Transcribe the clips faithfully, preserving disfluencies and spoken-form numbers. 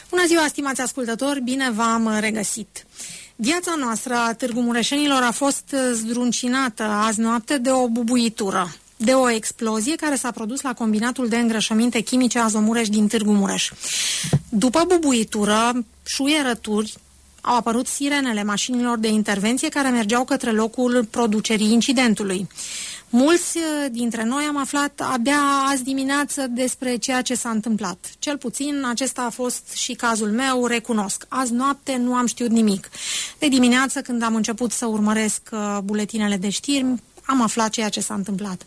Bună ziua, stimați ascultători, bine v-am regăsit. Viața noastră a Târgu Mureșenilor a fost zdruncinată azi noapte de o bubuitură, de o explozie care s-a produs la combinatul de îngrășăminte chimice Azomureș din Târgu Mureș. După bubuitură, șuierături, au apărut sirenele mașinilor de intervenție care mergeau către locul producerii incidentului. Mulți dintre noi am aflat abia azi dimineață despre ceea ce s-a întâmplat. Cel puțin acesta a fost și cazul meu, recunosc. Azi noapte nu am știut nimic. De dimineață, când am început să urmăresc buletinele de știri, am aflat ceea ce s-a întâmplat.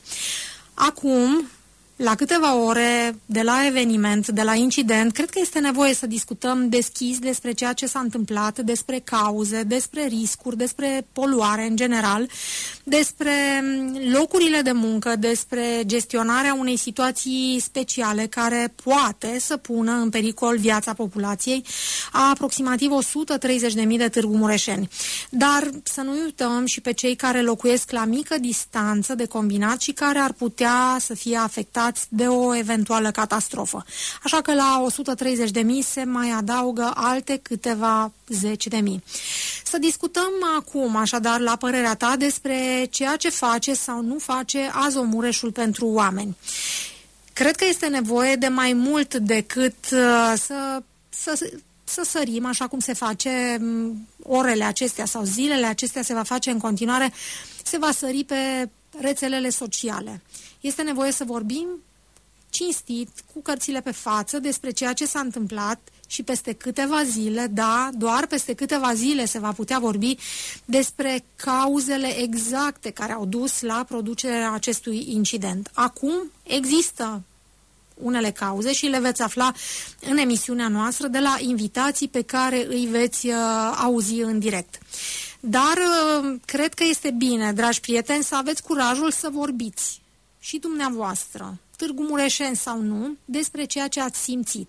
Acum, la câteva ore de la eveniment, de la incident, cred că este nevoie să discutăm deschis despre ceea ce s-a întâmplat, despre cauze, despre riscuri, despre poluare în general, despre locurile de muncă, despre gestionarea unei situații speciale care poate să pună în pericol viața populației a aproximativ o sută treizeci de mii de târgumureșeni. Dar să nu uităm și pe cei care locuiesc la mică distanță de combinat și care ar putea să fie afectați de o eventuală catastrofă. Așa că la o sută treizeci de mii se mai adaugă alte câteva zeci de mii. Să discutăm acum, așadar, la părerea ta, despre ceea ce face sau nu face Azomureșul pentru oameni. Cred că este nevoie de mai mult decât uh, să, să, să sărim, așa cum se face orele acestea sau zilele acestea se va face în continuare, se va sări pe rețelele sociale. Este nevoie să vorbim cinstit, cu cărțile pe față, despre ceea ce s-a întâmplat și peste câteva zile, da, doar peste câteva zile se va putea vorbi despre cauzele exacte care au dus la producerea acestui incident. Acum există unele cauze și le veți afla în emisiunea noastră de la invitații pe care îi veți uh, auzi în direct. Dar uh, cred că este bine, dragi prieteni, să aveți curajul să vorbiți și dumneavoastră, târgumureșeni sau nu, despre ceea ce ați simțit,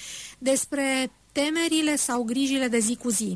despre temerile sau grijile de zi cu zi.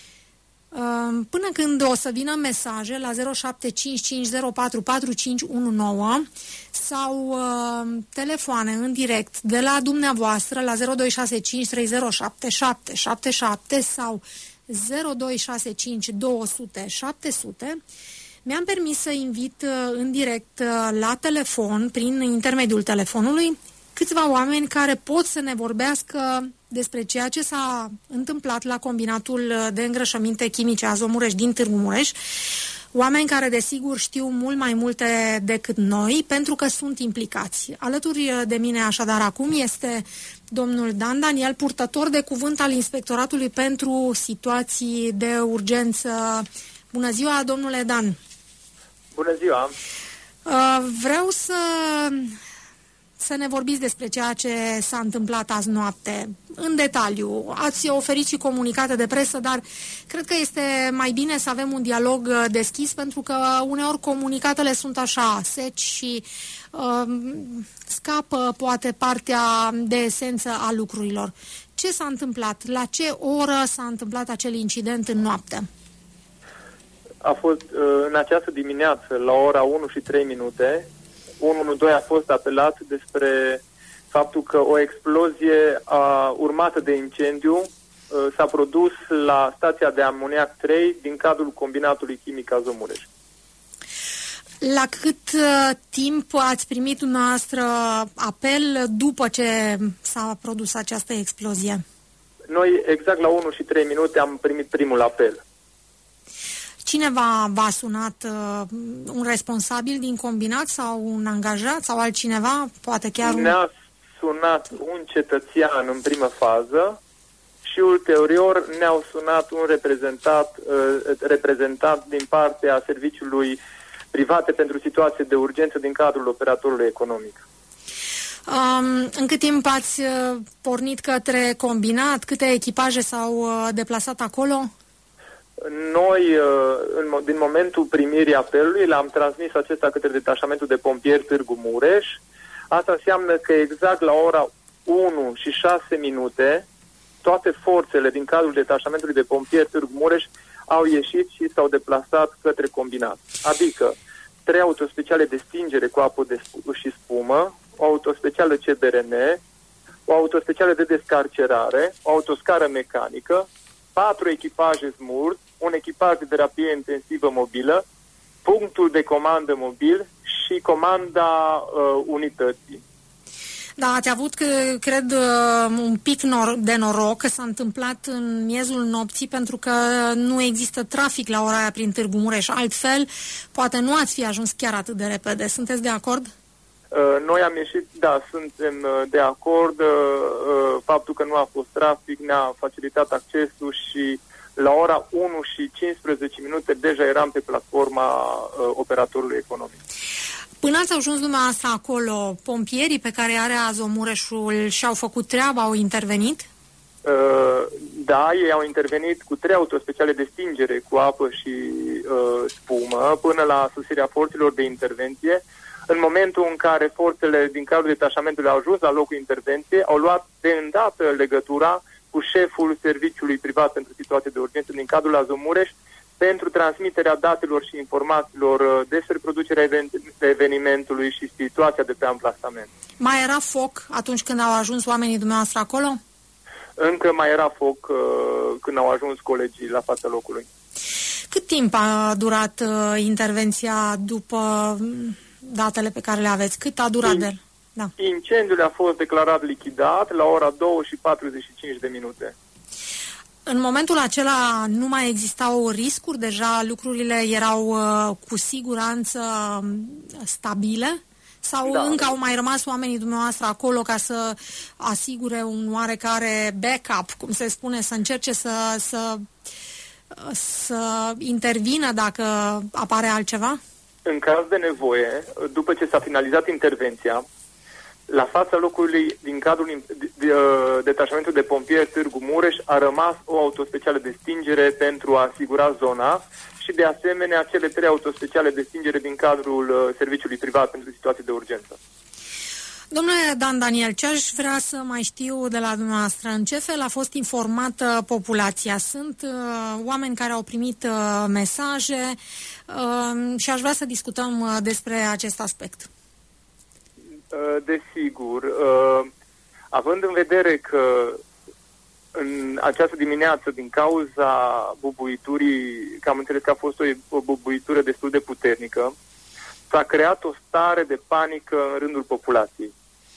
Până când o să vină mesaje la zero șapte cinci cinci zero patru patru cinci unu nouă sau uh, telefoane în direct de la dumneavoastră la zero doi șase cinci trei zero șapte șapte șapte șapte sau zero doi șase cinci două zero zero șapte zero zero, mi-am permis să invit în direct la telefon, prin intermediul telefonului, câțiva oameni care pot să ne vorbească despre ceea ce s-a întâmplat la combinatul de îngrășăminte chimice Azomureș din Târgu Mureș, oameni care desigur știu mult mai multe decât noi, pentru că sunt implicați. Alături de mine așadar acum este domnul Dan Daniel, purtător de cuvânt al Inspectoratului pentru Situații de Urgență. Bună ziua, domnule Dan! Bună ziua! Vreau să, să ne vorbiți despre ceea ce s-a întâmplat azi noapte, în detaliu. Ați oferit și comunicate de presă, dar cred că este mai bine să avem un dialog deschis, pentru că uneori comunicatele sunt așa, seci și uh, scapă poate partea de esență a lucrurilor. Ce s-a întâmplat? La ce oră s-a întâmplat acel incident în noapte? A fost în această dimineață, la ora unu și trei minute, unu unu doi a fost apelat despre faptul că o explozie a, urmată de incendiu s-a produs la stația de amoniac trei din cadrul combinatului chimic Azomureș. La cât uh, timp ați primit dumneavoastră apel după ce s-a produs această explozie? Noi exact la unu și trei minute am primit primul apel. Cine v-a, v-a sunat? Uh, un responsabil din combinat sau un angajat sau altcineva? Poate chiar un... Ne-a sunat un cetățean în primă fază și ulterior ne-au sunat un reprezentat, uh, reprezentant din partea serviciului private pentru situații de urgență din cadrul operatorului economic. Um, în cât timp ați uh, pornit către combinat? Câte echipaje s-au uh, deplasat acolo? Noi, în, din momentul primirii apelului, l-am transmis acesta către detașamentul de pompieri Târgu Mureș. Asta înseamnă că exact la ora unu și șase minute, toate forțele din cadrul detașamentului de pompieri Târgu Mureș au ieșit și s-au deplasat către combinat. Adică trei autospeciale de stingere cu apă de sp- și spumă, o autospecială C B R N, o autospecială de descarcerare, o autoscară mecanică, patru echipaje SMURD, un echipaj de terapie intensivă mobilă, punctul de comandă mobil și comanda uh, unității. Da, ați avut, cred, un pic nor- de noroc că s-a întâmplat în miezul nopții, pentru că nu există trafic la ora aia prin Târgu Mureș. Altfel, poate nu ați fi ajuns chiar atât de repede. Sunteți de acord? Noi am ieșit, da, suntem de acord. Faptul că nu a fost trafic ne-a facilitat accesul și la ora unu și cincisprezece minute deja eram pe platforma operatorului economic. Până ați ajuns dumneavoastră acolo, pompierii pe care are Azomureșul și-au făcut treaba, au intervenit? Uh, da, ei au intervenit cu trei autospeciale de stingere cu apă și uh, spumă până la sosirea forțelor de intervenție. În momentul în care forțele din cadrul detașamentului au ajuns la locul intervenției, au luat de îndată legătura cu șeful serviciului privat pentru situații de urgență din cadrul Azomureș pentru transmiterea datelor și informațiilor despre producerea evenimentului și situația de pe amplasament. Mai era foc atunci când au ajuns oamenii dumneavoastră acolo? Încă mai era foc uh, când au ajuns colegii la fața locului. Cât timp a durat uh, intervenția după datele pe care le aveți? Cât a durat In- de... Da. Incendiul a fost declarat lichidat la ora două și patruzeci și cinci de minute. În momentul acela nu mai existau riscuri? Deja lucrurile erau uh, cu siguranță stabile? Sau da. Încă au mai rămas oamenii dumneavoastră acolo ca să asigure un oarecare backup, cum se spune, să încerce să, să, să intervină dacă apare altceva? În caz de nevoie, după ce s-a finalizat intervenția, la fața locului, din cadrul detașamentului de pompieri Târgu Mureș, a rămas o autospecială de stingere pentru a asigura zona și, de asemenea, cele trei autospeciale de stingere din cadrul serviciului privat pentru situații de urgență. Domnule Dan Daniel, ce aș vrea să mai știu de la dumneavoastră? În ce fel a fost informată populația? Sunt uh, oameni care au primit uh, mesaje uh, și aș vrea să discutăm uh, despre acest aspect. Desigur, având în vedere că în această dimineață, din cauza bubuiturii, că am înțeles că a fost o bubuitură destul de puternică, s-a creat o stare de panică în rândul populației.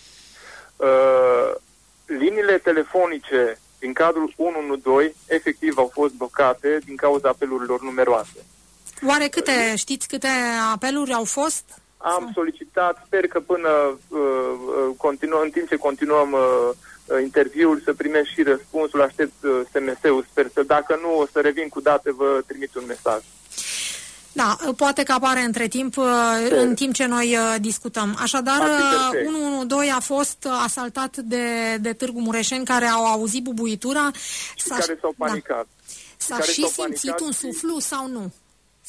Liniile telefonice din cadrul unu unu doi efectiv au fost blocate din cauza apelurilor numeroase. Oare câte, știți câte apeluri au fost? Am solicitat, sper că până uh, continuăm, în timp ce continuăm uh, interviul, să primesc și răspunsul, aștept uh, S M S-ul, sper să, dacă nu, o să revin cu date, vă trimit un mesaj. Da, poate că apare între timp, uh, în timp ce noi uh, discutăm. Așadar, unu unu doi a fost asaltat de, de Târgu Mureșeni care au auzit bubuitura. Și s-a, care s-au panicat. Da. S-a și, și simțit un suflu și... sau nu?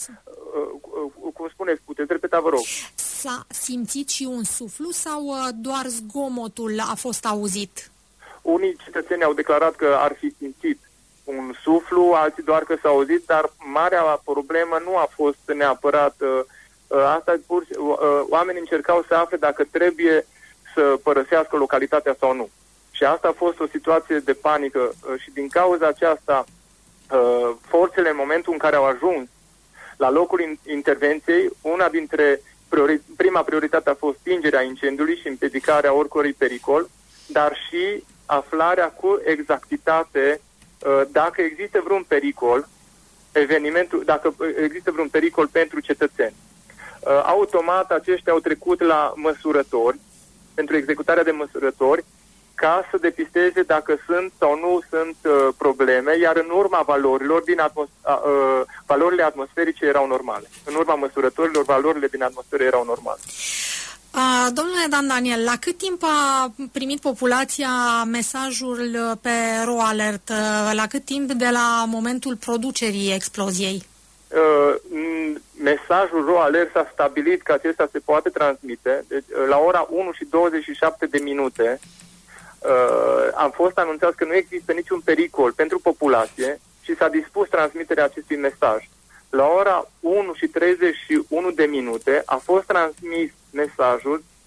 Cum spuneți, puteți repeta, vă rog. S-a simțit și un suflu sau doar zgomotul a fost auzit? Unii cetățeni au declarat că ar fi simțit un suflu, alții doar că s-a auzit, dar marea problemă nu a fost neapărat asta, pur, oamenii încercau să afle dacă trebuie să părăsească localitatea sau nu. Și asta a fost o situație de panică și din cauza aceasta forțele, în momentul în care au ajuns la locul intervenției, una dintre priori, prima prioritate a fost stingerea incendiului și împiedicarea oricărui pericol, dar și aflarea cu exactitate uh, dacă există vreun pericol, evenimentul, dacă există vreun pericol pentru cetățeni. Uh, automat aceștia au trecut la măsurători, pentru executarea de măsurători, ca să depisteze dacă sunt sau nu sunt uh, probleme, iar în urma valorilor, din atmos- uh, uh, valorile atmosferice erau normale. În urma măsurătorilor, valorile din atmosferă erau normale. Uh, domnule Dan Daniel, la cât timp a primit populația mesajul pe RoAlert? Uh, la cât timp de la momentul producerii exploziei? Uh, mesajul RoAlert s-a stabilit că acesta se poate transmite. Deci, uh, la ora unu și douăzeci și șapte de minute Uh, am fost anunțat că nu există niciun pericol pentru populație și s-a dispus transmiterea acestui mesaj. La ora unu și treizeci și unu de minute a fost transmis mesajul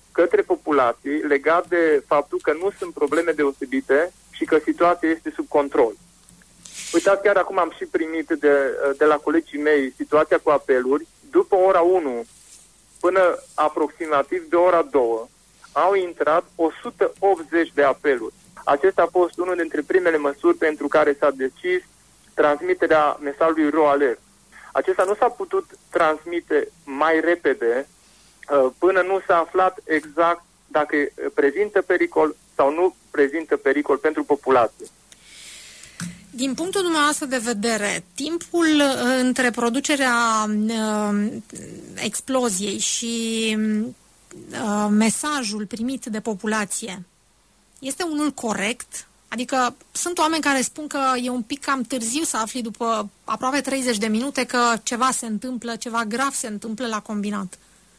către populație legat de faptul că nu sunt probleme deosebite și că situația este sub control. Uitați, chiar acum am și primit de, de la colegii mei situația cu apeluri. După ora unu până aproximativ de ora doi au intrat o sută optzeci de apeluri. Acesta a fost unul dintre primele măsuri pentru care s-a decis transmiterea mesajului RO Alert. Acesta nu s-a putut transmite mai repede până nu s-a aflat exact dacă prezintă pericol sau nu prezintă pericol pentru populație. Din punctul dumneavoastră de vedere, timpul uh, între producerea uh, exploziei și uh, mesajul primit de populație este unul corect? Adică sunt oameni care spun că e un pic cam târziu să afli după aproape treizeci de minute că ceva se întâmplă, ceva grav se întâmplă la combinat.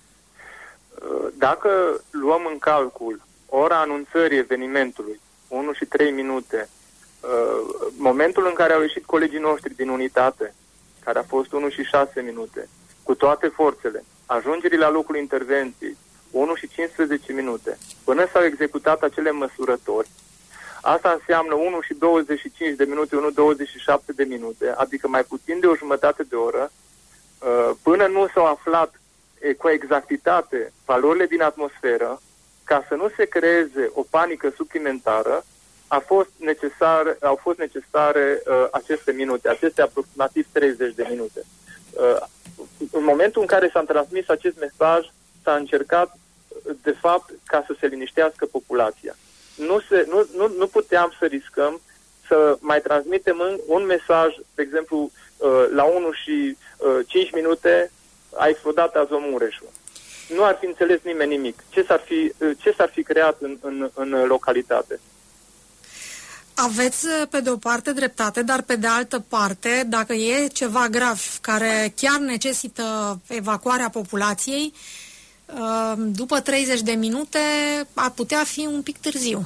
Dacă luăm în calcul ora anunțării evenimentului, unu și trei minute, momentul în care au ieșit colegii noștri din unitate, care a fost unu și șase minute, cu toate forțele, ajungerii la locul intervenției, unu și cincisprezece minute, până s-au executat acele măsurători, asta înseamnă unu și douăzeci și cinci de minute, unu și douăzeci și șapte de minute, adică mai puțin de o jumătate de oră, până nu s-au aflat cu exactitate valorile din atmosferă, ca să nu se creeze o panică suplimentară, a fost necesar, au fost necesare uh, aceste minute, aceste aproximativ treizeci de minute. Uh, în momentul în care s-a transmis acest mesaj, s-a încercat, de fapt, ca să se liniștească populația. Nu, se, nu, nu, nu puteam să riscăm să mai transmitem un mesaj, de exemplu, uh, la unu și cinci minute a explodat Azomureșul. Nu ar fi înțeles nimeni nimic. Ce s-ar fi, ce s-ar fi creat în, în, în localitate? Aveți pe de o parte dreptate, dar pe de altă parte, dacă e ceva grav care chiar necesită evacuarea populației, după treizeci de minute ar putea fi un pic târziu.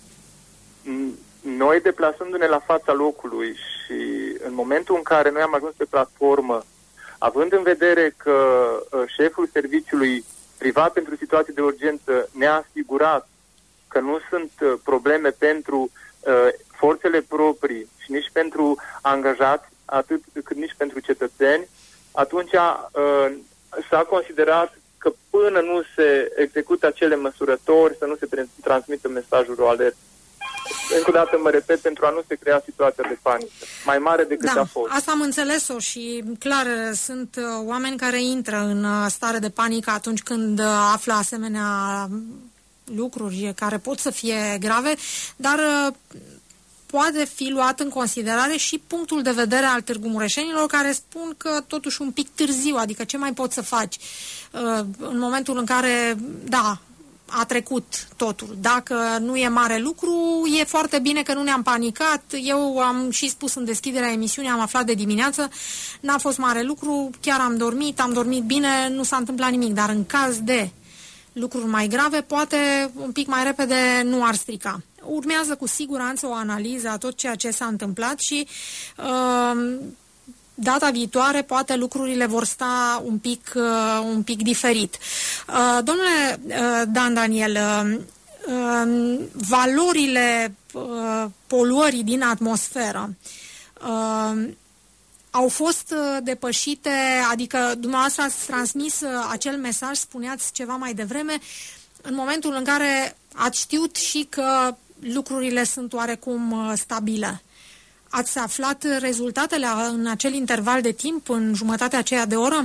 Noi, deplasându-ne la fața locului și în momentul în care noi am ajuns pe platformă, având în vedere că uh, șeful serviciului privat pentru situații de urgență ne-a asigurat că nu sunt uh, probleme pentru uh, forțele proprii și nici pentru angajați, atât cât nici pentru cetățeni, atunci uh, s-a considerat că până nu se execută acele măsurători, să nu se transmită mesajul RO Alert. Încă o dată mă repet, pentru a nu se crea situația de panică mai mare decât da, a fost. Asta am înțeles-o și clar sunt uh, oameni care intră în uh, stare de panică atunci când uh, află asemenea lucruri care pot să fie grave, dar uh, poate fi luat în considerare și punctul de vedere al târgumureșenilor care spun că totuși un pic târziu, adică ce mai poți să faci uh, în momentul în care, da, a trecut totul. Dacă nu e mare lucru, e foarte bine că nu ne-am panicat. Eu am și spus în deschiderea emisiunii, am aflat de dimineață, n-a fost mare lucru, chiar am dormit, am dormit bine, nu s-a întâmplat nimic, dar în caz de lucruri mai grave, poate un pic mai repede nu ar strica. Urmează cu siguranță o analiză a tot ceea ce s-a întâmplat și uh, data viitoare poate lucrurile vor sta un pic, uh, un pic diferit. Uh, domnule uh, Dan Daniel, uh, uh, valorile uh, poluării din atmosferă uh, au fost uh, depășite, adică dumneavoastră ați transmis uh, acel mesaj, spuneați ceva mai devreme, în momentul în care ați știut și că lucrurile sunt oarecum uh, stabile. Ați aflat rezultatele în acel interval de timp, în jumătatea aceea de oră?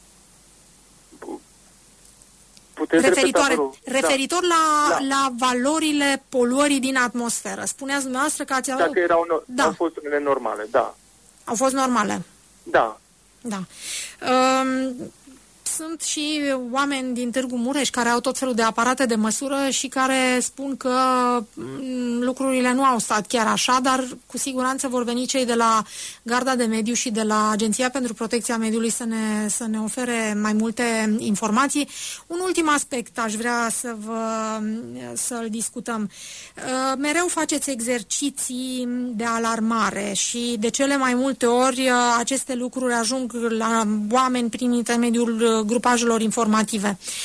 Puteți Referitoare, repeta, referitor da. La, Da. la valorile poluării din atmosferă. Spuneați dumneavoastră că ați... Dacă erau, no- da. au fost unele normale, da. Au fost normale. Da. Da. Um, sunt și oameni din Târgu Mureș care au tot felul de aparate de măsură și care spun că m, lucrurile nu au stat chiar așa, dar cu siguranță vor veni cei de la Garda de Mediu și de la Agenția pentru Protecția Mediului să ne, să ne ofere mai multe informații. Un ultim aspect aș vrea să vă, să-l discutăm. Mereu faceți exerciții de alarmare și de cele mai multe ori aceste lucruri ajung la oameni prin intermediul grupajelor informative.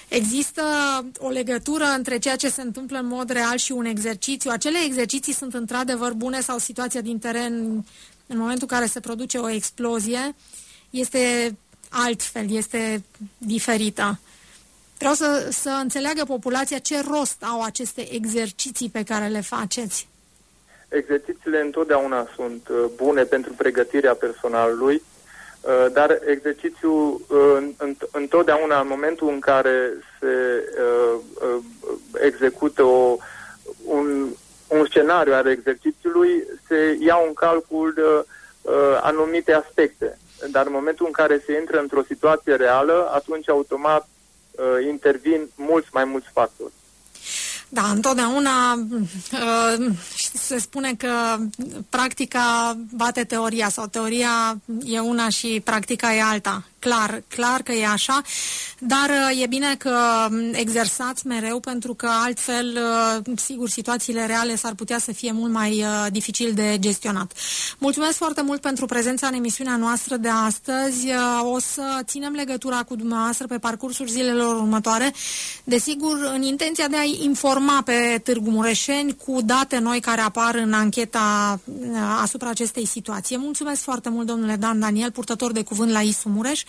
Există o legătură între ceea ce se întâmplă în mod real și un exercițiu? Acele exerciții sunt într-adevăr bune sau situația din teren, în momentul în care se produce o explozie, este altfel, este diferită? Vreau să, să înțeleagă populația ce rost au aceste exerciții pe care le faceți. Exercițiile întotdeauna sunt uh, bune pentru pregătirea personalului, uh, dar exercițiul uh, întotdeauna, în momentul în care se uh, uh, execută o, un, un scenariu al exercițiului, se iau în calcul uh, uh, anumite aspecte. Dar în momentul în care se intră într-o situație reală, atunci automat uh, intervin mulți mai mulți factori. Da, întotdeauna uh, se spune că practica bate teoria sau teoria e una și practica e alta. Clar, clar că e așa, dar e bine că exersați mereu, pentru că altfel, sigur, situațiile reale s-ar putea să fie mult mai dificil de gestionat. Mulțumesc foarte mult pentru prezența în emisiunea noastră de astăzi. O să ținem legătura cu dumneavoastră pe parcursul zilelor următoare, desigur, în intenția de a informa pe târgumureșeni cu date noi care apar în ancheta asupra acestei situații. Mulțumesc foarte mult, domnule Dan Daniel, purtător de cuvânt la I S U Mureș,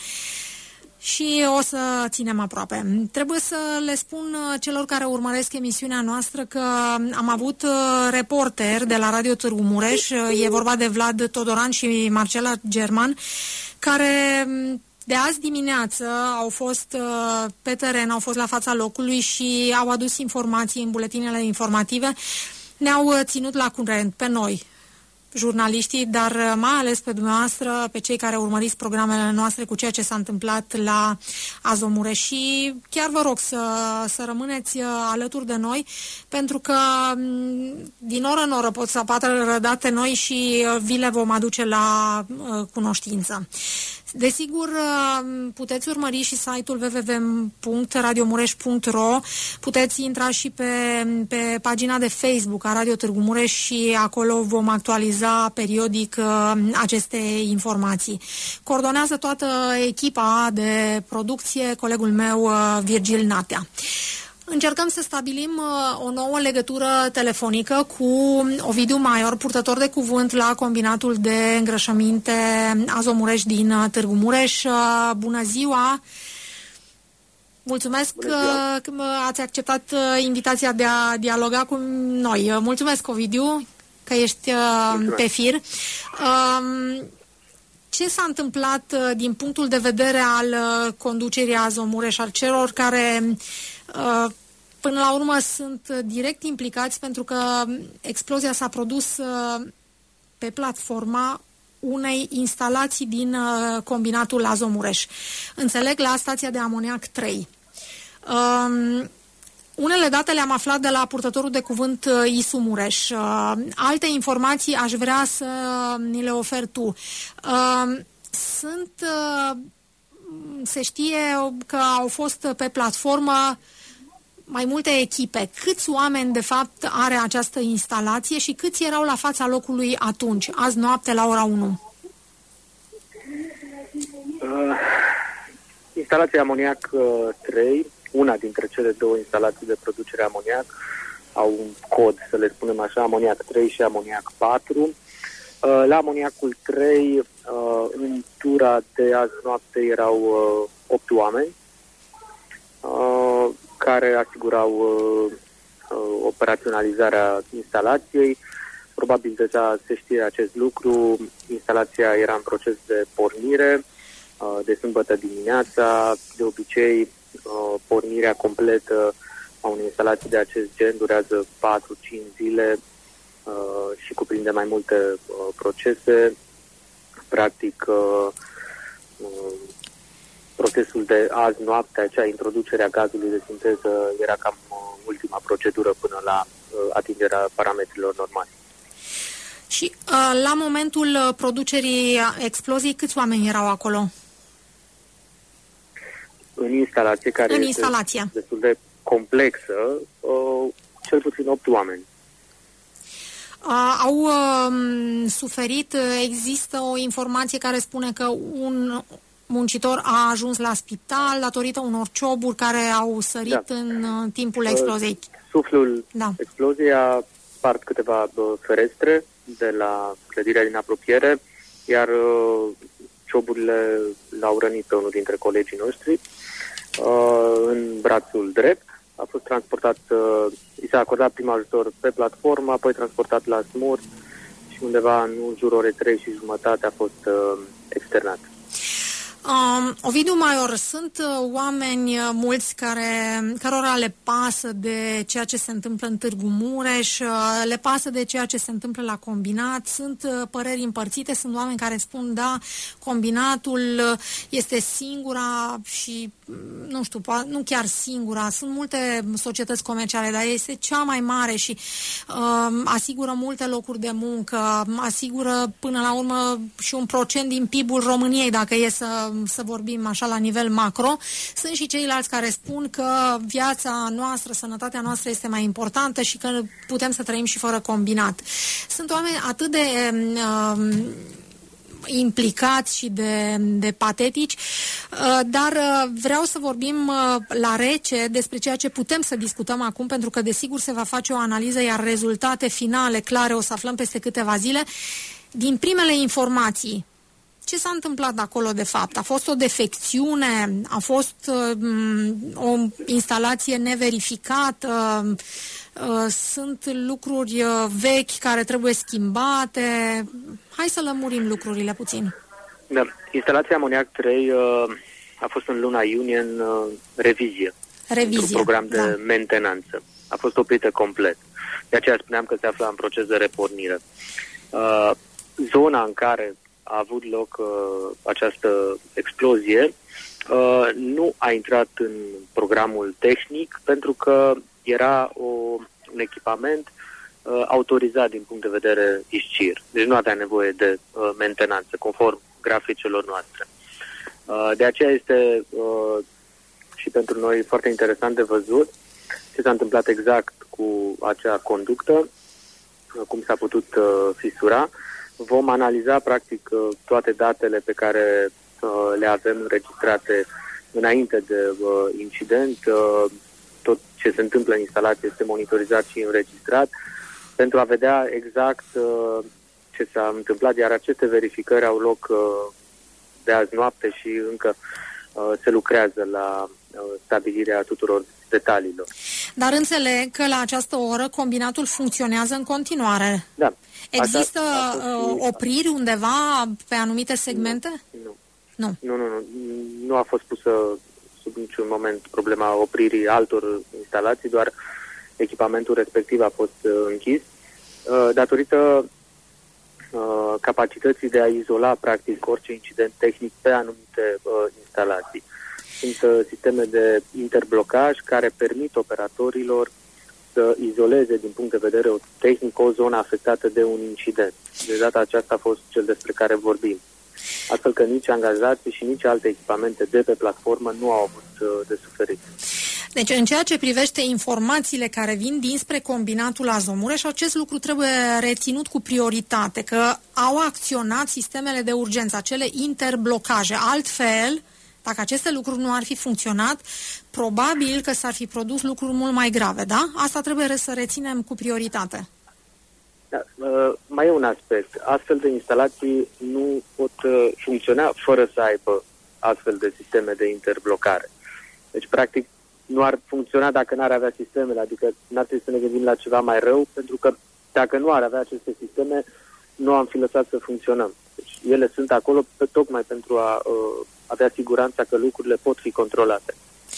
și o să ținem aproape. Trebuie să le spun celor care urmăresc emisiunea noastră că am avut reporteri de la Radio Târgu Mureș, e vorba de Vlad Todoran și Marcela German, care de azi dimineață au fost pe teren, au fost la fața locului și au adus informații în buletinele informative, ne-au ținut la curent pe noi, jurnaliștii, dar mai ales pe dumneavoastră, pe cei care urmăriți programele noastre, cu ceea ce s-a întâmplat la Azomureș. Și chiar vă rog să, să rămâneți alături de noi, pentru că din oră în oră pot să apară rădate noi și vi le vom aduce la uh, cunoștință. Desigur, puteți urmări și site-ul w w w punct radiomureș punct r o, puteți intra și pe, pe pagina de Facebook a Radio Târgu Mureș și acolo vom actualiza periodic uh, aceste informații. Coordonează toată echipa de producție colegul meu uh, Virgil Natea. Încercăm să stabilim uh, o nouă legătură telefonică cu Ovidiu Maior, purtător de cuvânt la combinatul de îngrășăminte Azomureș din uh, Târgu Mureș. Uh, bună ziua! Mulțumesc Bună ziua. că ați acceptat uh, invitația de a dialoga cu noi. Uh, mulțumesc, Ovidiu, că ești uh, pe fir. Uh, Ce s-a întâmplat uh, din punctul de vedere al uh, conducerii Azomureș, al celor care uh, până la urmă sunt direct implicați, pentru că explozia s-a produs uh, pe platforma unei instalații din uh, combinatul Azomureș. Înțeleg, la stația de amoniac trei. Uh, Unele date le-am aflat de la purtătorul de cuvânt uh, I S U Mureș. Uh, alte informații aș vrea să ni le oferi tu. Uh, sunt, uh, se știe că au fost pe platformă mai multe echipe. Câți oameni, de fapt, are această instalație și câți erau la fața locului atunci, azi noapte, la ora unu? Uh, instalația Amoniac uh, trei, una dintre cele două instalații de producere amoniac, au un cod, să le spunem așa, Amoniac trei și Amoniac patru. Uh, la Amoniacul trei, uh, în tura de azi noapte, erau uh, opt oameni, uh, care asigurau uh, uh, operaționalizarea instalației. Probabil deja se știe acest lucru. Instalația era în proces de pornire uh, de sâmbătă dimineața. De obicei, uh, pornirea completă a unei instalații de acest gen durează patru cinci zile uh, și cuprinde mai multe uh, procese. Practic, uh, uh, procesul de azi noapte, acea introducere a gazului de sinteză, era cam uh, ultima procedură până la uh, atingerea parametrilor normali. Și uh, la momentul producerii exploziei, câți oameni erau acolo? În instalație, care în este instalația. destul de complexă, uh, cel puțin opt oameni. Uh, au uh, suferit, există o informație care spune că un muncitor a ajuns la spital datorită unor cioburi care au sărit da. în uh, timpul exploziei. Suflul da. exploziei a spart câteva uh, ferestre de la clădirea din apropiere, iar uh, cioburile l-au rănit pe unul dintre colegii noștri uh, în brațul drept. A fost transportat, uh, i s-a acordat prim ajutor pe platformă, apoi transportat la SMUR și undeva în jurul orei trei și jumătate a fost uh, externat. Um, Ovidiu Maior, sunt uh, oameni uh, mulți care, cărora le pasă de ceea ce se întâmplă în Târgu Mureș, uh, le pasă de ceea ce se întâmplă la combinat, sunt uh, păreri împărțite, sunt oameni care spun da, combinatul uh, este singura și, nu știu, nu chiar singura, sunt multe societăți comerciale, dar este cea mai mare și uh, asigură multe locuri de muncă, asigură până la urmă și un procent din P I B-ul României, dacă e să să vorbim așa la nivel macro. Sunt și ceilalți care spun că viața noastră, sănătatea noastră este mai importantă și că putem să trăim și fără combinat. Sunt oameni atât de uh, implicați și de, de patetici, uh, dar uh, vreau să vorbim uh, la rece despre ceea ce putem să discutăm acum, pentru că desigur se va face o analiză, iar rezultate finale clare o să aflăm peste câteva zile. Din primele informații, ce s-a întâmplat acolo de fapt? A fost o defecțiune? A fost uh, o instalație neverificată? Uh, sunt lucruri uh, vechi care trebuie schimbate? Hai să lămurim lucrurile puțin. Da. Instalația Amoniac trei uh, a fost în luna iunie în uh, revizie. Revizie, într-un program de da. mentenanță. A fost oprită complet. De aceea spuneam că se afla în proces de repornire. Uh, zona în care a avut loc uh, această explozie, uh, nu a intrat în programul tehnic pentru că era o, un echipament uh, autorizat din punct de vedere I S C I R. Deci nu avea nevoie de uh, mentenanță, conform graficelor noastre. Uh, de aceea este uh, și pentru noi foarte interesant de văzut ce s-a întâmplat exact cu acea conductă, uh, cum s-a putut uh, fisura. Vom analiza, practic, toate datele pe care uh, le avem înregistrate înainte de uh, incident. Uh, tot ce se întâmplă în instalație este monitorizat și înregistrat pentru a vedea exact uh, ce s-a întâmplat, iar aceste verificări au loc uh, de azi noapte și încă uh, se lucrează la uh, stabilirea tuturor detaliilor. Dar înțeleg că la această oră combinatul funcționează în continuare. Da. Există asta, asta uh, opriri undeva pe anumite segmente? Nu. Nu. Nu, nu, nu. Nu a fost pusă sub niciun moment problema opririi altor instalații, doar echipamentul respectiv a fost uh, închis. Uh, datorită uh, capacității de a izola, practic, orice incident tehnic pe anumite uh, instalații. Sunt uh, sisteme de interblocaj care permit operatorilor să izoleze din punct de vedere tehnic o zonă afectată de un incident. De data aceasta a fost cel despre care vorbim. Astfel că nici angajații și nici alte echipamente de pe platformă nu au avut de suferit. Deci, în ceea ce privește informațiile care vin dinspre combinatul Azomureș, acest lucru trebuie reținut cu prioritate, că au acționat sistemele de urgență, acele interblocaje. Altfel, dacă aceste lucruri nu ar fi funcționat, probabil că s-ar fi produs lucruri mult mai grave, da? Asta trebuie să reținem cu prioritate. Da, uh, mai e un aspect. Astfel de instalații nu pot uh, funcționa fără să aibă astfel de sisteme de interblocare. Deci, practic, nu ar funcționa dacă n-ar avea sistemele, adică n-ar trebui să ne gândim la ceva mai rău, pentru că dacă nu ar avea aceste sisteme, nu am fi lăsat să funcționăm. Deci, ele sunt acolo pe, tocmai pentru a uh, avea siguranța că lucrurile pot fi controlate.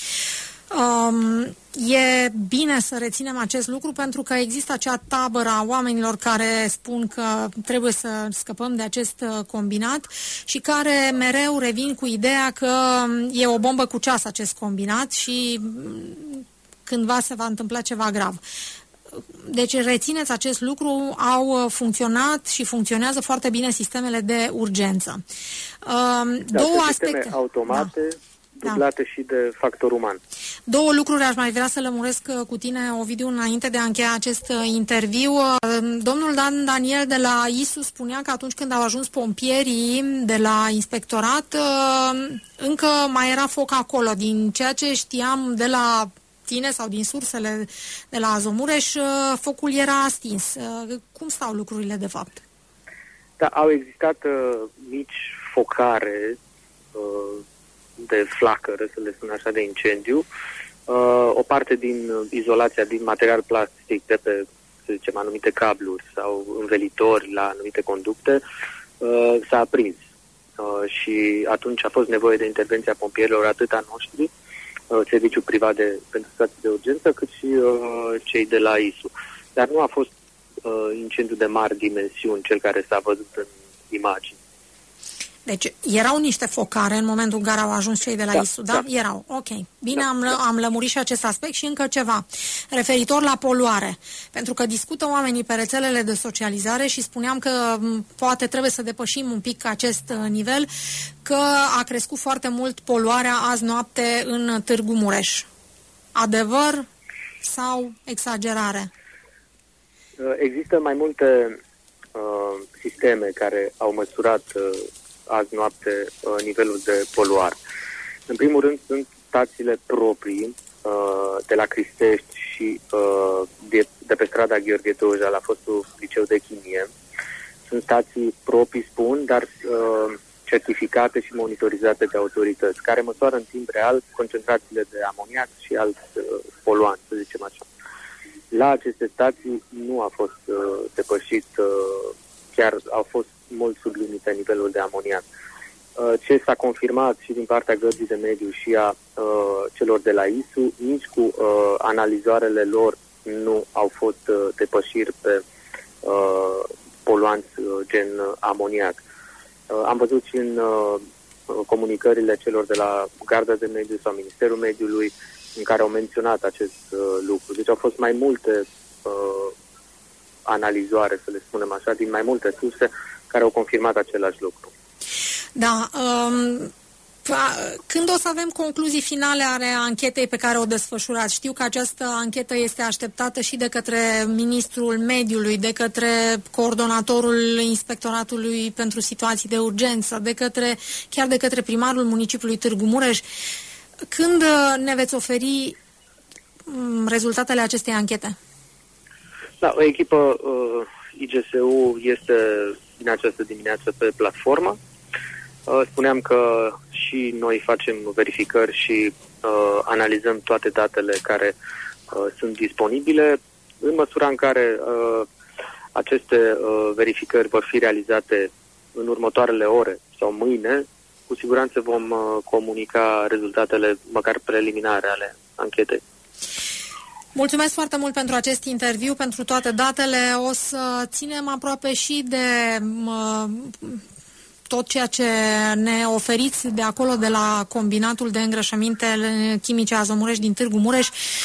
Um, e bine să reținem acest lucru pentru că există acea tabără a oamenilor care spun că trebuie să scăpăm de acest combinat și care mereu revin cu ideea că e o bombă cu ceas acest combinat și cândva se va întâmpla ceva grav. Deci rețineți acest lucru, au funcționat și funcționează foarte bine sistemele de urgență. Um, da, două sisteme aspecte. automate, da. dublate da. și de factor uman. Două lucruri aș mai vrea să lămuresc cu tine, Ovidiu, înainte de a încheia acest interviu. Domnul Dan Daniel de la I S U spunea că atunci când au ajuns pompierii de la inspectorat, încă mai era foc acolo. Din ceea ce știam de la tine sau din sursele de la Azomureș, focul era stins. Cum stau lucrurile de fapt? Da, au existat uh, mici focare uh, de flacără, să le spun așa, de incendiu. Uh, o parte din izolația din material plastic de pe, să zicem, anumite cabluri sau învelitori la anumite conducte uh, s-a aprins. Uh, și atunci a fost nevoie de intervenția pompierilor, atât a noștri, uh, serviciul privat de, pentru situații de urgență, cât și uh, cei de la I S U. Dar nu a fost uh, incendiu de mari dimensiuni, cel care s-a văzut în imagini. Deci erau niște focare în momentul în care au ajuns cei de la da, I S U, da? da? Erau, ok. Bine, da, am, da. am lămurit și acest aspect și încă ceva. Referitor la poluare. Pentru că discută oamenii pe rețelele de socializare și spuneam că poate trebuie să depășim un pic acest nivel, că a crescut foarte mult poluarea azi noapte în Târgu Mureș. Adevăr sau exagerare? Există mai multe uh, sisteme care au măsurat uh, azi noapte uh, nivelul de poluare. În primul rând sunt stațiile proprii uh, de la Cristești și uh, de, de pe strada Gheorghe Doja la fostul liceu de chimie. Sunt stații proprii, spun, dar uh, certificate și monitorizate de autorități, care măsoară în timp real concentrațiile de amoniac și alți uh, poluanți, să zicem așa. La aceste stații nu a fost uh, depășit, uh, chiar au fost mult sub limita nivelul de amoniac. Uh, ce s-a confirmat și din partea Gărzii de Mediu și a uh, celor de la I S U, nici cu uh, analizoarele lor nu au fost uh, depășiri pe uh, poluanți uh, gen uh, amoniac. Uh, am văzut și în uh, comunicările celor de la Garda de Mediu sau Ministerul Mediului în care au menționat acest uh, lucru. Deci au fost mai multe uh, analizoare, să le spunem așa, din mai multe surse care au confirmat același lucru. Da. Um, când o să avem concluzii finale ale anchetei pe care o desfășurați? Știu că această anchetă este așteptată și de către Ministrul Mediului, de către coordonatorul Inspectoratului pentru Situații de Urgență, de către, chiar de către primarul municipiului Târgu Mureș. Când ne veți oferi um, rezultatele acestei anchete? Da, o echipă uh, I G S U este în această dimineață pe platformă. Uh, spuneam că și noi facem verificări și uh, analizăm toate datele care uh, sunt disponibile. În măsura în care uh, aceste uh, verificări vor fi realizate în următoarele ore sau mâine, cu siguranță vom uh, comunica rezultatele măcar preliminare ale anchetei. Mulțumesc foarte mult pentru acest interviu, pentru toate datele. O să ținem aproape și de uh, tot ceea ce ne oferiți de acolo, de la combinatul de îngrășăminte chimice Azomureș din Târgu Mureș,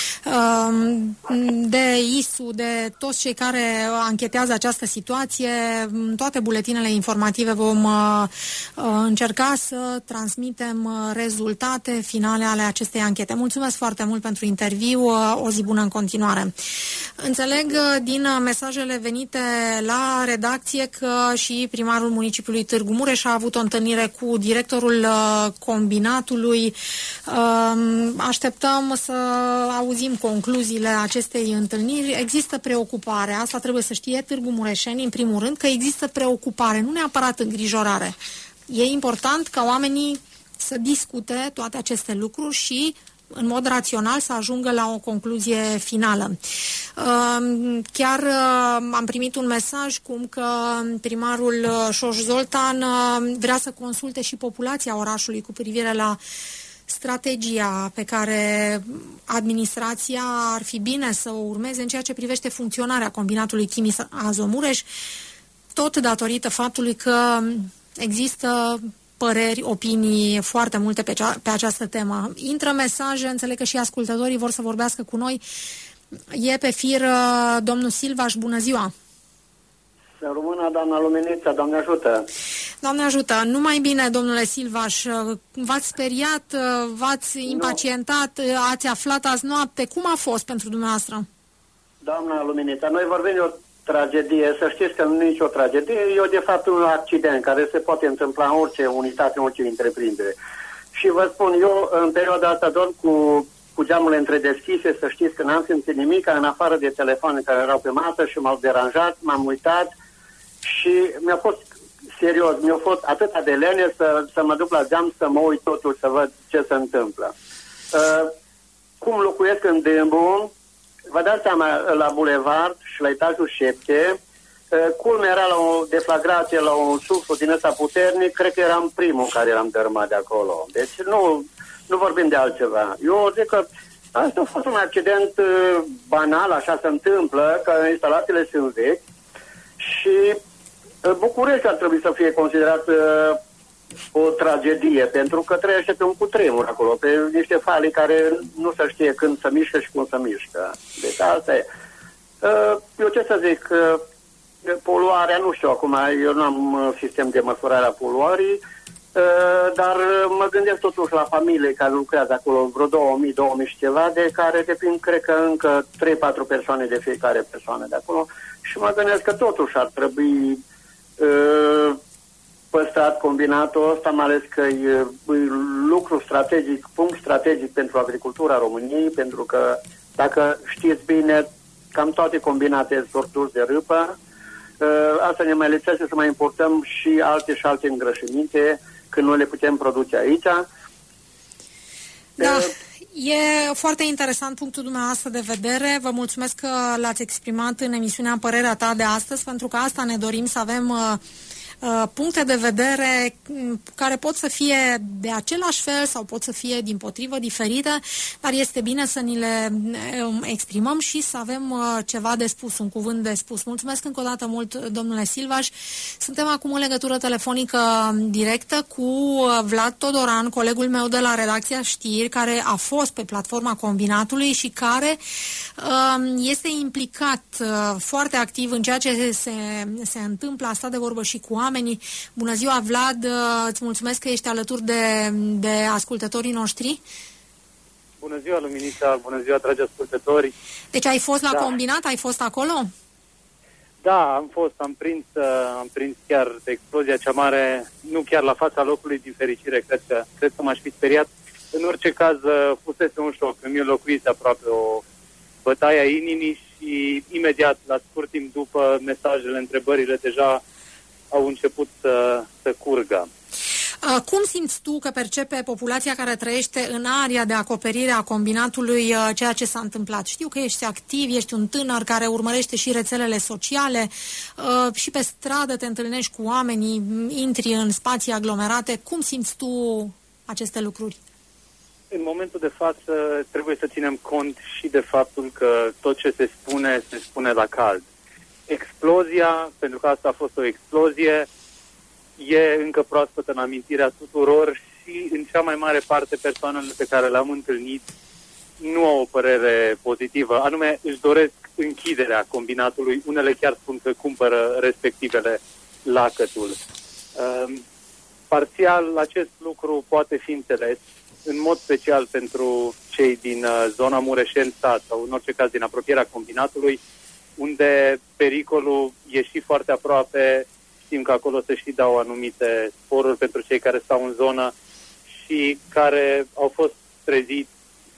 de I S U, de toți cei care anchetează această situație. În toate buletinele informative vom încerca să transmitem rezultate finale ale acestei anchete. Mulțumesc foarte mult pentru interviu, o zi bună în continuare. Înțeleg din mesajele venite la redacție că și primarul municipiului Târgu Mureș a avut o întâlnire cu directorul uh, combinatului. Uh, așteptăm să auzim concluziile acestei întâlniri. Există preocupare, asta trebuie să știe Târgu Mureșeni, în primul rând, că există preocupare, nu neapărat îngrijorare. E important ca oamenii să discute toate aceste lucruri și în mod rațional să ajungă la o concluzie finală. Chiar am primit un mesaj cum că primarul Șoș Zoltan vrea să consulte și populația orașului cu privire la strategia pe care administrația ar fi bine să o urmeze în ceea ce privește funcționarea combinatului chimic Azomureș, tot datorită faptului că există păreri, opinii foarte multe pe, cea, pe această temă. Intră mesaje, înțeleg că și ascultătorii vor să vorbească cu noi. E pe fir domnul Silvaș, bună ziua! Să rămână, doamna Luminița, Doamne ajută! Doamne ajută, numai bine, domnule Silvaș, v-ați speriat, v-ați impacientat, ați aflat azi noapte, cum a fost pentru dumneavoastră? Doamna Luminița, noi vorbim de o tragedie, să știți că nu e nici o tragedie, e de fapt un accident care se poate întâmpla în orice unitate, în orice întreprindere. Și vă spun, eu în perioada asta dorm cu, cu geamurile întredeschise, să știți că n-am simțit nimic, în afară de telefoane care erau pe masă și m-au deranjat, m-am uitat și mi-a fost serios, mi-a fost atâta de lene să, să mă duc la geam, să mă uit totul, să văd ce se întâmplă. Uh, cum locuiesc în Dâmbu, vă dați seama, la bulevard și la etajul șapte, uh, culmea era la o deflagrație, la un suflu din ăsta puternic, cred că eram primul care eram dărâmat de acolo. Deci nu, nu vorbim de altceva. Eu zic că asta a fost un accident uh, banal, așa se întâmplă, că instalațiile sunt vechi și București ar trebui să fie considerat uh, o tragedie, pentru că trăiește pe un cutremur acolo, pe niște falii care nu se știe când se mișcă și cum se mișcă. Deci asta e. Uh, eu ce să zic, uh, poluarea, nu știu acum, eu nu am uh, sistem de măsurare a poluării, uh, dar mă gândesc totuși la familii care lucrează acolo, vreo două mii, două mii și ceva, de care depind, cred că încă trei patru persoane de fiecare persoană de acolo și mă gândesc că totuși ar trebui păstrat combinatul ăsta, mai ales că e lucru strategic, punct strategic pentru agricultura României, pentru că, dacă știți bine, cam toate combinate sunt dus de râpă. Asta ne mai lipsește să mai importăm și alte și alte îngrășăminte când nu le putem produce aici. Da. E foarte interesant punctul dumneavoastră de vedere. Vă mulțumesc că l-ați exprimat în emisiunea Părerea ta de astăzi, pentru că asta ne dorim, să avem uh, uh, puncte de vedere care pot să fie de același fel sau pot să fie dimpotrivă diferite, dar este bine să ni le uh, exprimăm și să avem uh, ceva de spus, un cuvânt de spus. Mulțumesc încă o dată mult, domnule Silvaș. Suntem acum în legătură telefonică directă cu Vlad Todoran, colegul meu de la redacția Știri, care a fost pe platforma combinatului și care uh, este implicat uh, foarte activ în ceea ce se, se întâmplă, a stat de vorbă și cu oamenii. Bună ziua, Vlad, uh, îți mulțumesc că ești alături de, de ascultătorii noștri. Bună ziua, Luminița, bună ziua, dragi ascultători. Deci ai fost la da. combinat, ai fost acolo? Da, am fost, am prins, uh, am prins chiar de explozia cea mare, nu chiar la fața locului, din fericire, cred că, cred că m-aș fi speriat. În orice caz, fusese un șoc. Îmi locuit aproape o bătaie a inimii și imediat, la scurt timp după, mesajele, întrebările deja au început să, să curgă. Cum simți tu că percepe populația care trăiește în area de acoperire a combinatului ceea ce s-a întâmplat? Știu că ești activ, ești un tânăr care urmărește și rețelele sociale, și pe stradă te întâlnești cu oamenii, intri în spații aglomerate. Cum simți tu aceste lucruri? În momentul de față trebuie să ținem cont și de faptul că tot ce se spune, se spune la cald. Explozia, pentru că asta a fost o explozie, e încă proaspătă în amintirea tuturor și în cea mai mare parte persoanele pe care le-am întâlnit nu au o părere pozitivă, anume își doresc închiderea combinatului, unele chiar spun că cumpără respectivele lacătul. Um, parțial acest lucru poate fi înțeles, în mod special pentru cei din uh, zona Mureșeni-Sat sau în orice caz din apropierea combinatului, unde pericolul e și foarte aproape. Știm că acolo se și dau anumite sporuri pentru cei care stau în zonă și care au fost treziți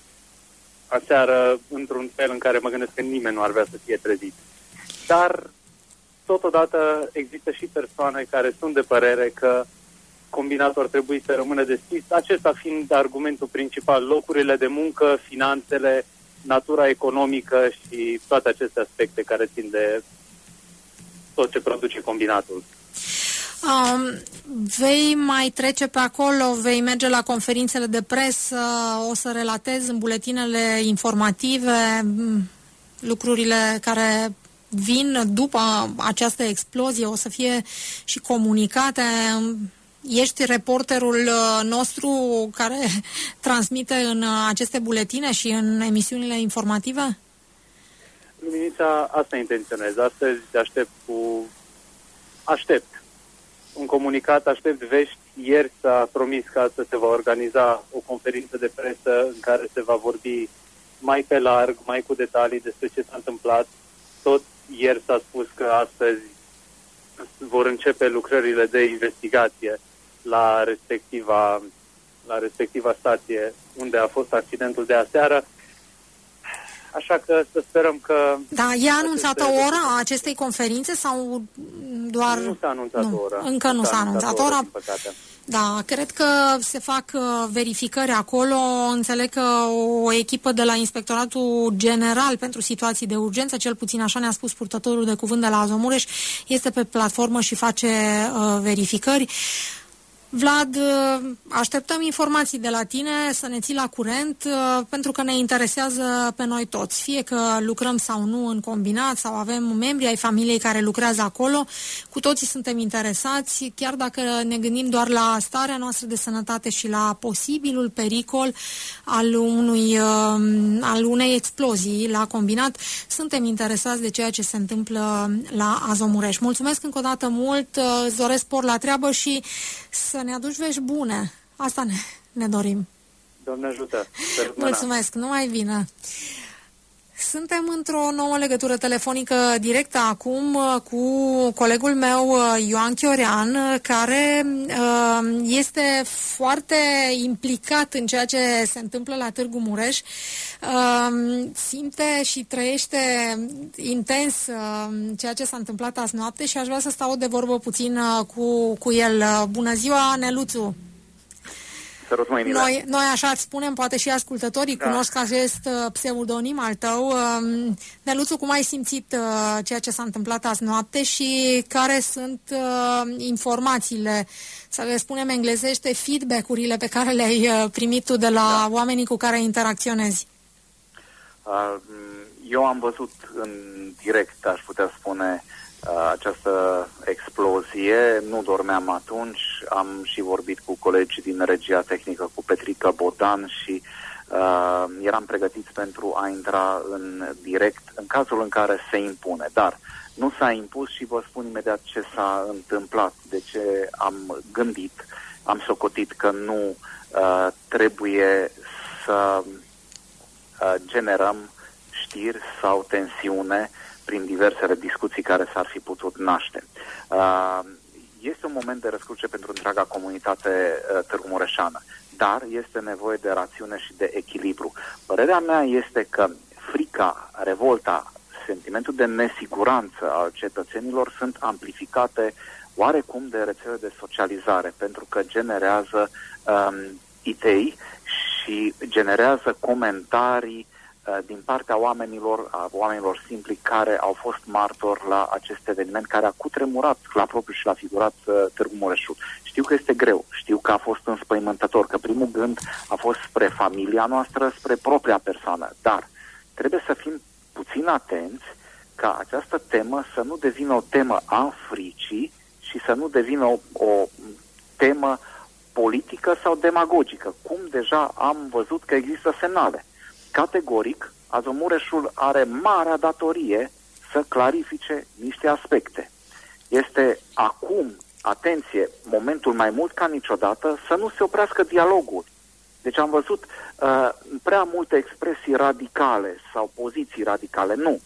aseară într-un fel în care mă gândesc că nimeni nu ar vrea să fie trezit. Dar totodată există și persoane care sunt de părere că combinatul ar trebui să rămână deschis, acesta fiind argumentul principal, locurile de muncă, finanțele, natura economică și toate aceste aspecte care țin de tot ce produce combinatul. Um, vei mai trece pe acolo, vei merge la conferințele de presă, o să relatezi în buletinele informative lucrurile care vin după această explozie, o să fie și comunicate. Ești reporterul nostru care transmite în aceste buletine și în emisiunile informative? Luminița, asta intenționez. Astăzi aștept cu... aștept un comunicat, aștept vești. Ieri s-a promis că astăzi se va organiza o conferință de presă în care se va vorbi mai pe larg, mai cu detalii despre ce s-a întâmplat. Tot ieri s-a spus că astăzi vor începe lucrările de investigație la respectiva, la respectiva stație unde a fost accidentul de aseară. Așa că să sperăm că... Da, e anunțată ora a acestei conferințe sau doar... Nu s-a anunțat nu, ora. Încă nu s-a, s-a anunțat ora. ora Da, cred că se fac verificări acolo. Înțeleg că o echipă de la Inspectoratul General pentru Situații de Urgență, cel puțin așa ne-a spus purtătorul de cuvânt de la Azomureș, este pe platformă și face uh, verificări. Vlad, așteptăm informații de la tine, să ne ții la curent, pentru că ne interesează pe noi toți. Fie că lucrăm sau nu în combinat, sau avem membri ai familiei care lucrează acolo, cu toții suntem interesați, chiar dacă ne gândim doar la starea noastră de sănătate și la posibilul pericol al, unui, al unei explozii la combinat, suntem interesați de ceea ce se întâmplă la Azomureș. Mulțumesc încă o dată mult, îți doresc spor la treabă și să ne aduci vești bune. Asta ne, ne dorim. Doamne ajută! Mulțumesc, numai bine! Suntem într-o nouă legătură telefonică directă acum cu colegul meu Ioan Chiorean, care uh, este foarte implicat în ceea ce se întâmplă la Târgu Mureș. Uh, simte și trăiește intens uh, ceea ce s-a întâmplat azi noapte și aș vrea să stau de vorbă puțin uh, cu, cu el. Bună ziua, Neluțu! Noi, noi așa îți spunem, poate și ascultătorii da. cunosc acest uh, pseudonim al tău. Uh, Neluțu, cum ai simțit uh, ceea ce s-a întâmplat azi noapte și care sunt uh, informațiile, să le spunem englezește, feedback-urile pe care le-ai uh, primit tu de la da. oamenii cu care interacționezi? Uh, eu am văzut în direct, aș putea spune, această explozie. Nu dormeam atunci, am și vorbit cu colegii din regia tehnică, cu Petrica Bodan și uh, eram pregătiți pentru a intra în direct în cazul în care se impune. Dar nu s-a impus și vă spun imediat ce s-a întâmplat, de ce am gândit, am socotit că nu uh, trebuie să uh, generăm știri sau tensiune prin diversele discuții care s-ar fi putut naște. Uh, este un moment de răscruce pentru întreaga comunitate uh, târgumureșană, dar este nevoie de rațiune și de echilibru. Părerea mea este că frica, revolta, sentimentul de nesiguranță al cetățenilor sunt amplificate oarecum de rețele de socializare, pentru că generează um, idei și generează comentarii din partea oamenilor, a oamenilor simpli care au fost martori la acest eveniment care a cutremurat la propriu și la figurat uh, Târgu Mureșul. Știu că este greu, știu că a fost înspăimântător, că primul gând a fost spre familia noastră, spre propria persoană, dar trebuie să fim puțin atenți ca această temă să nu devină o temă a fricii și să nu devină o, o temă politică sau demagogică, cum deja am văzut că există semnale. Categoric, Azomureșul are marea datorie să clarifice niște aspecte. Este acum, atenție, momentul mai mult ca niciodată să nu se oprească dialogul. Deci am văzut uh, prea multe expresii radicale sau poziții radicale. Nu.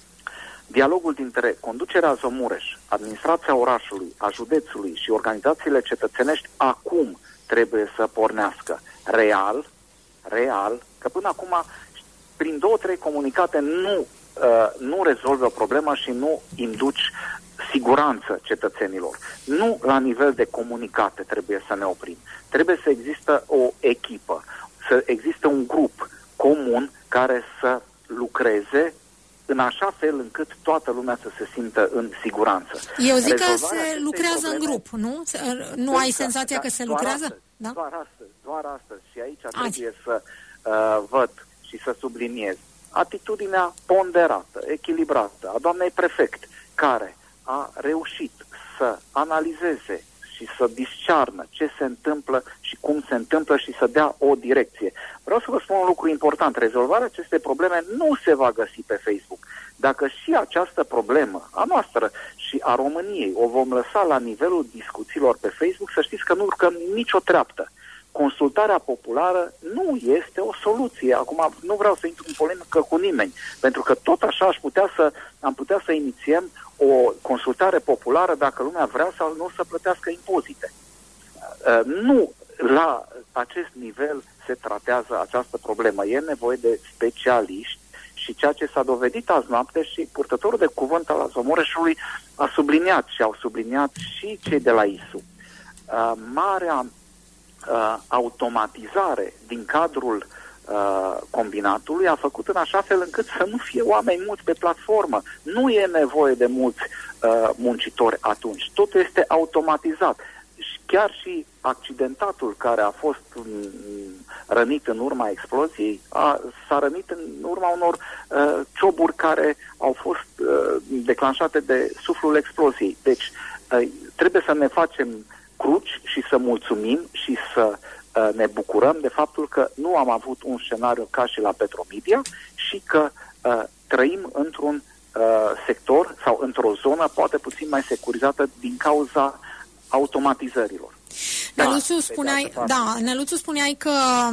Dialogul dintre conducerea Azomureș, administrația orașului, a județului și organizațiile cetățenești acum trebuie să pornească real, real, că până acum prin două, trei comunicate nu, uh, nu rezolvi o problemă și nu induci siguranță cetățenilor. Nu la nivel de comunicate trebuie să ne oprim. Trebuie să există o echipă, să existe un grup comun care să lucreze în așa fel încât toată lumea să se simtă în siguranță. Eu zic că se lucrează probleme, în grup, nu? Nu ai senzația da, că se lucrează? Astăzi, da? Doar astăzi, doar astăzi. Și aici Azi. trebuie să uh, văd și să subliniez atitudinea ponderată, echilibrată a doamnei prefect, care a reușit să analizeze și să discearnă ce se întâmplă și cum se întâmplă și să dea o direcție. Vreau să vă spun un lucru important. Rezolvarea acestei probleme nu se va găsi pe Facebook. Dacă și această problemă a noastră și a României o vom lăsa la nivelul discuțiilor pe Facebook, să știți că nu urcăm nicio treaptă. Consultarea populară nu este o soluție. Acum nu vreau să intru în polemică cu nimeni, pentru că tot așa aș putea să, am putea să inițiem o consultare populară dacă lumea vrea sau nu să plătească impozite. Uh, nu la acest nivel se tratează această problemă. E nevoie de specialiști și ceea ce s-a dovedit azi noapte și purtătorul de cuvânt al Azomureșului a subliniat și au subliniat și cei de la I S U. Uh, marea uh, automatizare din cadrul uh, combinatului a făcut în așa fel încât să nu fie oameni mulți pe platformă. Nu e nevoie de mulți uh, muncitori atunci. Totul este automatizat. Chiar și accidentatul care a fost m- rănit în urma exploziei a, s-a rănit în urma unor uh, cioburi care au fost uh, declanșate de suflul exploziei. Deci uh, trebuie să ne facem cruci și să mulțumim și să uh, ne bucurăm de faptul că nu am avut un scenariu ca și la Petromedia și că uh, trăim într-un uh, sector sau într-o zonă poate puțin mai securizată din cauza automatizărilor. Neluțu, da, spuneai, da, Neluțu, spuneai că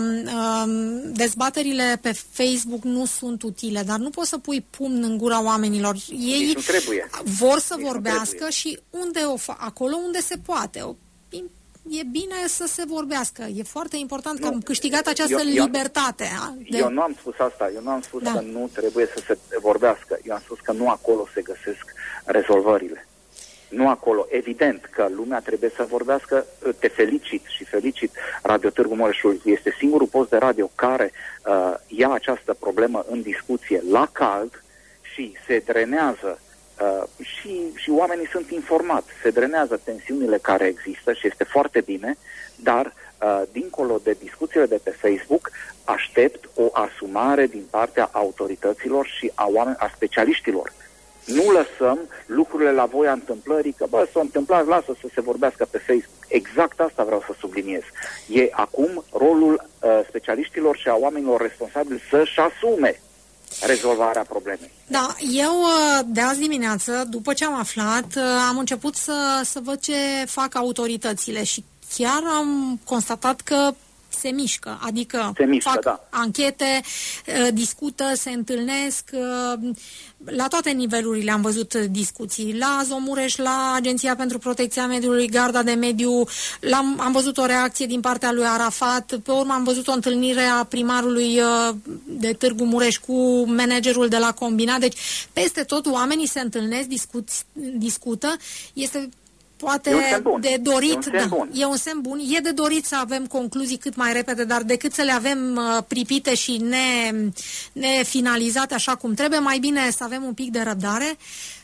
um, dezbaterile pe Facebook nu sunt utile, dar nu poți să pui pumn în gura oamenilor. Ei nu trebuie. vor să Nici vorbească și unde o fa- acolo unde se poate. O, e bine să se vorbească. E foarte important nu, că am câștigat această eu, eu, libertate. De... Eu nu am spus asta. Eu nu am spus da. că nu trebuie să se vorbească. Eu am spus că nu acolo se găsesc rezolvările. Nu acolo. Evident că lumea trebuie să vorbească. Te felicit și felicit Radio Târgu Mureșului. Este singurul post de radio care uh, ia această problemă în discuție la cald și se drenează uh, și, și oamenii sunt informați. Se drenează tensiunile care există și este foarte bine, dar uh, dincolo de discuțiile de pe Facebook aștept o asumare din partea autorităților și a, oameni, a specialiștilor. Nu lăsăm lucrurile la voia întâmplării, că bă, s-a întâmplat, lasă să se vorbească pe Facebook. Exact asta vreau să subliniez. E acum rolul uh, specialiștilor și a oamenilor responsabili să-și asume rezolvarea problemei. Da, eu de azi dimineață, după ce am aflat, am început să, să văd ce fac autoritățile și chiar am constatat că se mișcă, adică se mișcă, fac da. anchete, discută, se întâlnesc, la toate nivelurile am văzut discuții, la Azomureș, la Agenția pentru Protecția Mediului, Garda de Mediu, am, am văzut o reacție din partea lui Arafat, pe urmă am văzut o întâlnire a primarului de Târgu Mureș cu managerul de la Combinat, deci peste tot oamenii se întâlnesc, discut, discută, este poate de dorit, e un semn bun. Da, e un semn bun. E de dorit să avem concluzii cât mai repede, dar decât să le avem uh, pripite și ne, nefinalizate așa cum trebuie, mai bine să avem un pic de răbdare.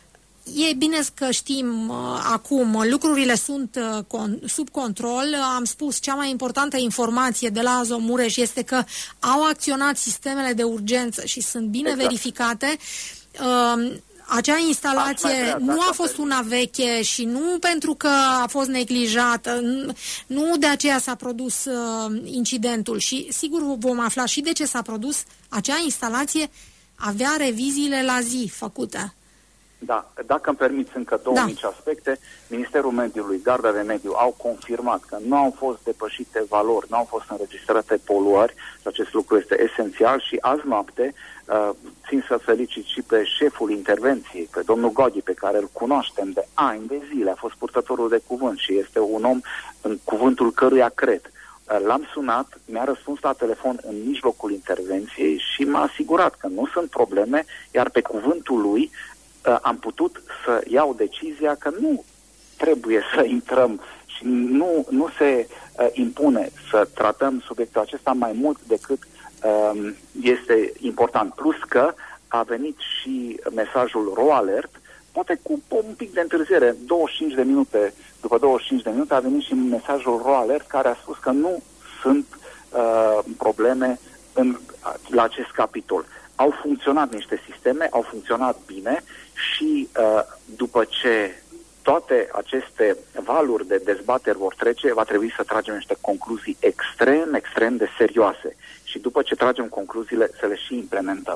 E bine că știm uh, acum, lucrurile sunt uh, con- sub control. Am spus, cea mai importantă informație de la Azomureș este că au acționat sistemele de urgență și sunt bine exact. verificate. Uh, Acea instalație nu a fost una veche și nu pentru că a fost neglijată, nu de aceea s-a produs uh, incidentul și sigur vom afla și de ce s-a produs. Acea instalație avea reviziile la zi făcute. Da, dacă îmi permiți încă două da. mici aspecte, Ministerul Mediului, Garda de Mediu au confirmat că nu au fost depășite valori, nu au fost înregistrate poluări și acest lucru este esențial și azi noapte uh, țin să felicit și pe șeful intervenției, pe domnul Goghi, pe care îl cunoaștem de ani de zile, a fost purtătorul de cuvânt și este un om în cuvântul căruia cred. L-am sunat, mi-a răspuns la telefon în mijlocul intervenției și m-a asigurat că nu sunt probleme, iar pe cuvântul lui uh, am putut să iau decizia că nu trebuie să intrăm și nu, nu se uh, impune să tratăm subiectul acesta mai mult decât uh, este important. Plus că a venit și mesajul RoAlert, poate cu un pic de întârziere, douăzeci și cinci de minute, după douăzeci și cinci de minute a venit și mesajul RoAlert care a spus că nu sunt uh, probleme în, la acest capitol. Au funcționat niște sisteme, au funcționat bine și uh, după ce toate aceste valuri de dezbateri vor trece, va trebui să tragem niște concluzii extrem, extrem de serioase și după ce tragem concluziile să le și implementăm.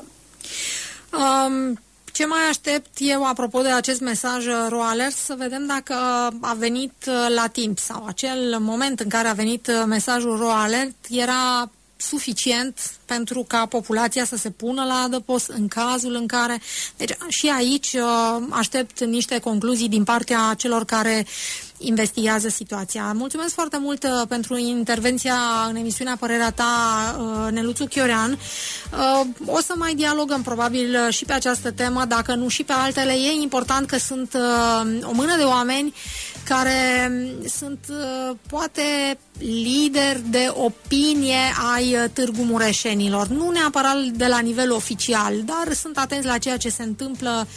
Um... Ce mai aștept eu, apropo de acest mesaj RoAlert, să vedem dacă a venit la timp sau acel moment în care a venit mesajul RoAlert era suficient pentru ca populația să se pună la adăpost în cazul în care... Deci și aici aștept niște concluzii din partea celor care investigează situația. Mulțumesc foarte mult pentru intervenția în emisiunea Părerea Ta, Neluțu Chiorean. O să mai dialogăm probabil și pe această temă, dacă nu și pe altele. E important că sunt o mână de oameni care sunt poate lideri de opinie ai Târgu Mureșenilor. Nu neapărat de la nivel oficial, dar sunt atenți la ceea ce se întâmplă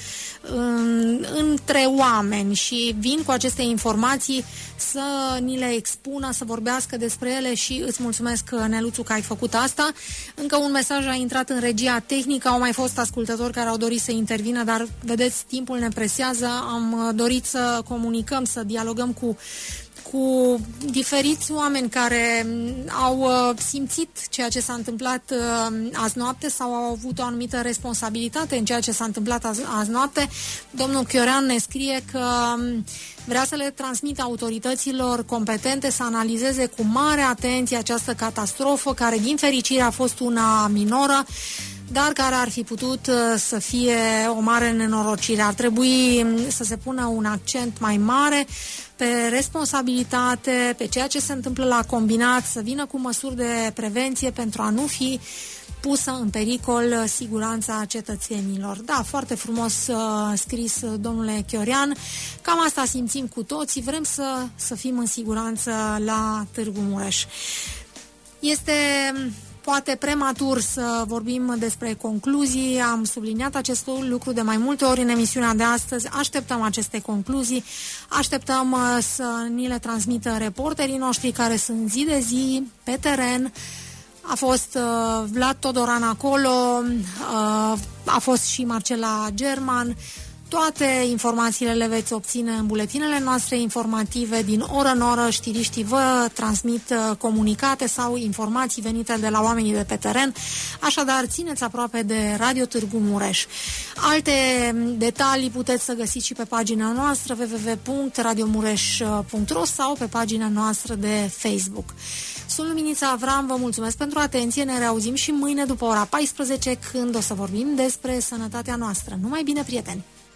în, între oameni și vin cu aceste informații să ni le expună, să vorbească despre ele și îți mulțumesc, Neluțu, că ai făcut asta. Încă un mesaj a intrat în regia tehnică, au mai fost ascultători care au dorit să intervină, dar vedeți, timpul ne presează, am dorit să comunicăm, să dialogăm cu cu diferiți oameni care au uh, simțit ceea ce s-a întâmplat uh, azi noapte sau au avut o anumită responsabilitate în ceea ce s-a întâmplat azi, azi noapte. Domnul Chiorean ne scrie că um, vrea să le transmită autorităților competente să analizeze cu mare atenție această catastrofă, care din fericire a fost una minoră, dar care ar fi putut să fie o mare nenorocire. Ar trebui să se pună un accent mai mare pe responsabilitate, pe ceea ce se întâmplă la combinat, să vină cu măsuri de prevenție pentru a nu fi pusă în pericol siguranța cetățenilor. Da, foarte frumos uh, scris, domnule Chiorean. Cam asta simțim cu toții. Vrem să, să fim în siguranță la Târgu Mureș. Este poate prematur să vorbim despre concluzii. Am subliniat acest lucru de mai multe ori în emisiunea de astăzi. Așteptăm aceste concluzii. Așteptăm uh, să ni le transmită reporterii noștri care sunt zi de zi pe teren. A fost uh, Vlad Todoran acolo, uh, a fost și Marcela German. Toate informațiile le veți obține în buletinele noastre informative. Din oră în oră știriștii vă transmit uh, comunicate sau informații venite de la oamenii de pe teren. Așadar, țineți aproape de Radio Târgu Mureș. Alte detalii puteți să găsiți și pe pagina noastră w w w punct radio mureș punct r o sau pe pagina noastră de Facebook. Sunt Luminița Avram, vă mulțumesc pentru atenție, ne reauzim și mâine după ora paisprezece, când o să vorbim despre sănătatea noastră. Numai bine, prieteni!